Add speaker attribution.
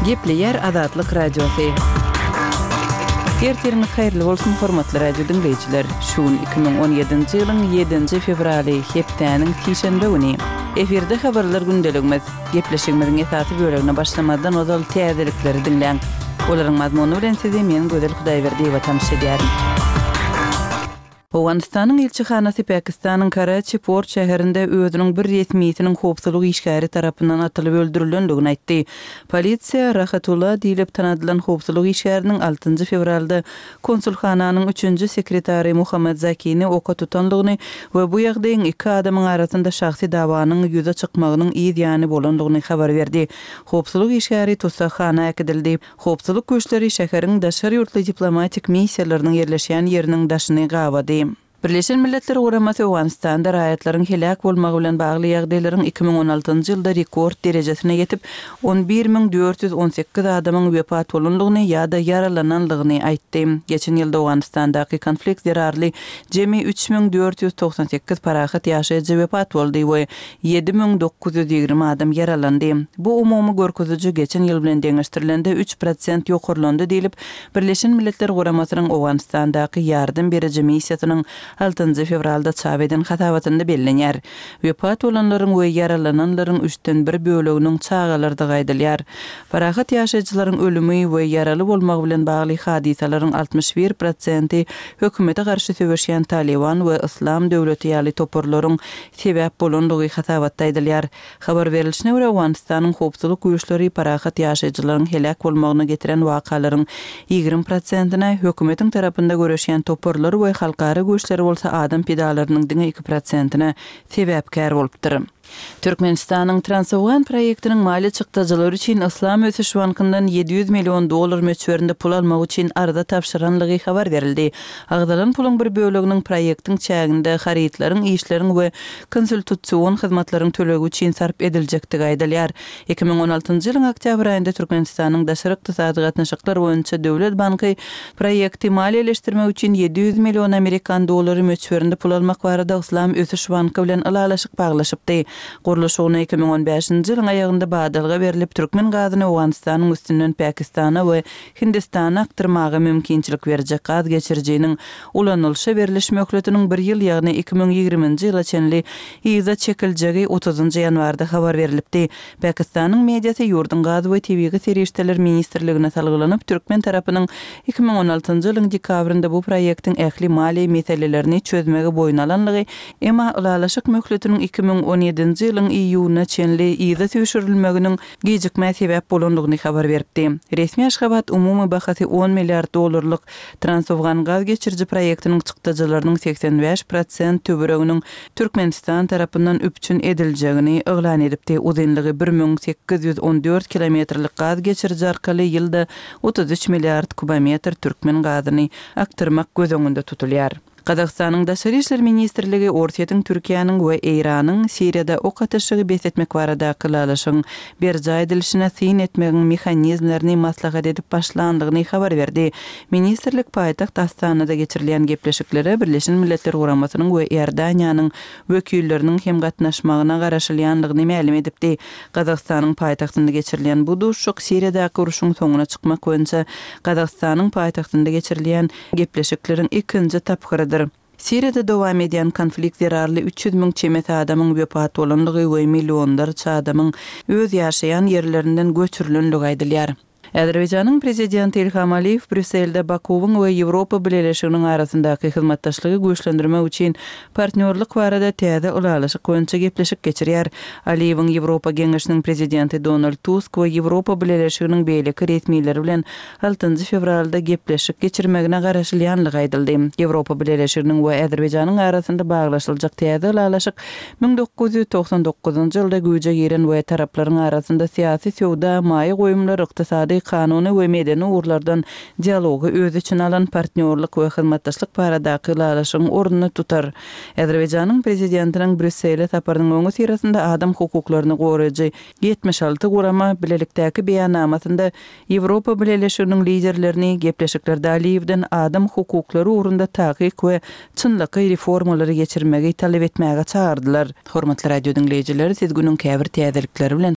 Speaker 1: Gepleyer Azatlyk Radiosu. Erteriniz hayırlı bolsun hormatly radio dinleyijiler. Şuun 2017-nji ýylyň 7-nji fevraly hepdeniň tişenbe güni. Eferde habarlar gündeligimiz. Gepleşigimiziň esasy bölegine başlamadan ozal täzelikleri dinleň. Olaryň mazmuny bilen sizi men Gözel Hudaýberdi watan şeýärim. Awganistanyň elçihanasy Pakistanyň Karachi port şäherinde özüniň bir resmiýetiniň howpsuzlyk işgäri tarapyndan atylyp öldürilendigini aýtdy. Polisiýa Rahatullah diýilip tanadylan howpsuzlyk işgäriniň 6-njy fevralda konsulhananyň 3-nji sekretary Muhammad Zakini oka tutanlygyny we bu ýagdaýyň iki adamyň arasynda şahsy dawanyň ýüze çykmagynyň ýany bolandygyny habar berdi. Howpsuzlyk işgäri tutsakhana ekdildi. Howpsuzlyk güýçleri şäheriň daşary ýurtly diplomatik missiýalarynyň ýerleşýän ýeriniň daşyny gawady. Birleşen Milletler Guramasy Awganistanda raýatlaryň helak bolmagy bilen bagly ýagdaýlaryň 2016-njy ýylda rekord derejesine ýetip 11418 adamyň wepat bolanlygyny ýa-da yaralananlygyny aýtdy. Geçen ýylda Awganistandaky konflikt zerarly jemi 3498 parahat ýaşaýjy wepat boldy we 7920 adam yaralandy. Bu umumy görkeziji geçen ýyl bilen deňeşdirilende 3% ýokurlandy diýilip Birleşen Milletler Guramasynyň Awganistandaky ýardym beriji missiýasynyň 6-njy fevralda çap eden hatabatynda bellenýär. Wepat bolanlaryň we yaralananlaryň 3-den 1 böleginiň çağalarda gaýdylýar. Parahat ýaşaýjylaryň ölümi we yaraly bolmagy bilen bagly hadisalaryň 61% hökümete garşy söwüşýän Taliban we Islam döwleti ýaly toporlaryň sebäp bolandygy hatabatda aýdylýar. Habar berilişine görä Awganistanyň howpsuzlyk güýçleri parahat ýaşaýjylaryň helak bolmagyny getiren wakalaryň 20%-ne hökümetiň tarapynda göreşýän toporlar we halkara güýçleri bolsa adam pedalarynyň 2%-ne sebäpkär bolupdyr. Türkmenistanyň Transawgan proýektiniň mali çykdyjylary üçin Islam Ösüş Bankyndan $700 million möçberinde pul almak üçin arada tapşyranlygy habar berildi. Agdalan pulun bir böleginiň proýektiň çäginde haritlaryň, işleriň we konsultasiýon hyzmatlaryň tölegi üçin sarp ediljekdigi aýdylýar. 2016-njy ýylyň oktyabr aýynda Türkmenistanyň daşary ykdysady gatnaşyklar boýunça Döwlet banky proýekti maliýeleşdirmek üçin $700 million Amerikan dollary möçberinde pul almak barada Islam Ösüş Banky bilen alalaşyk baglaşypdy. Guruluş ony 2015-nji ýylyň aýagynda badalga berilip Türkmen gazyny Awganistanyň üstünden Pakistana we Hindistana aktyrmagy mümkinçilik berjek gaz geçirjiginiň ulanylşy beriliş möhletiniň 1 ýyl ýagny 2020-nji ýyla çenli ýyza çekiljegi 30-njy ýanwarda habar berilipdi. Pakistanyň mediasy ýurdun gaz we tebigi serişdeler ministrligine salgylanyp Türkmen tarapynyň 2016-njy ýylyň dekabrynda bu proýektiň ähli mali meselelerini çözmegi boyun alanlygy, emma alalaşyk möhletiniň 2017-nji ýylyň iýuny çenli ýyza söwüşdirilmeginiň gejikme sebäp bolandygyny habar berdi. Resmi Aşgabat umumy bahasy $10 milliard Transawgan gaz geçirji proýektiniň çykdyjylarynyň 85% töwereginiň Türkmenistan tarapyndan üpçün ediljegini eglan edipdi. Uzunlygy 1814 kilometrlik gaz geçirji arkaly ýylda 33 milliard kubometr türkmen gazyny aktyrmak göz öňünde tutulýar. Kazakstanyň Daşary işler ministrligi ortaýatyň Türkiýanyň we Eýranyň Siriýada ok atyşygy besetmek barada kylalaşyň berja edilişine syn etmegiň mexanizmlerini maslahat edip başlandygyny habar berdi. Ministrlik paýtaxt Astanada geçirilýän gepleşiklere Birleşen Milletler Guramasynyň we Erdaniýanyň wekilleriniň hem gatnaşmagyna garaşylýanlygyny ma'lum edipdi. Kazakstanyň paýtaxtynda geçirilýän bu duruşyk Siriýadaky uruşyň soňuna çykmak boýunça Kazakstanyň paýtaxtynda geçirilýän gepleşikleriň ikinji tapgyrydyr. Siriýada dowam edýän konflikt zerarly 300.000 çemet adamyň wepat bolanlygy we millionlarça adamyň öz ýaşaýan ýerlerinden göçürilenligi aýdylýar. Azerbaýjanyň prezidenti Ilham Aliýew Brüsselde Bakuwyň we Ýewropa Birleşiginiň arasyndaky hyzmatdaşlygy güýçlendirmek üçin partnerlik barada täze ulalaşyk boýunça gepleşik geçirýär. Aliýewiň Ýewropa Geňeşiniň prezidenti Donald Tusk we Ýewropa Birleşiginiň beýleki resmiýetleri bilen 6-njy fevralda gepleşik geçirmegine garaşylýanlygy aýdyldy. Ýewropa Birleşiginiň we Azerbaýjanyň arasynda baglaşyljak täze ulalaşyk 1999-njy ýylda güýje giren we taraplaryň arasynda syýasy sowda, maýy goýumlar, ykdysady kanuny we medeni urlardan dialogy öz için alan partnerlik we hyzmatdaşlyk baradaky ulalaşyň ornuny tutar. Azerbaýjanyň prezidentiniň Brüssele taparynyň öňü sirasynda adam hukuklaryny goraýjy 76 gurama bilelikdäki beýanamasynda Ýewropa Birleşiginiň liderlerini gepleşiklerde Aliýewden adam hukuklary urunda takyk we çynlyky reformalary geçirmegi talep etmäge çağırdylar. Hormatly radio dinleýijileri, siz günüň käbir täzelikleri bilen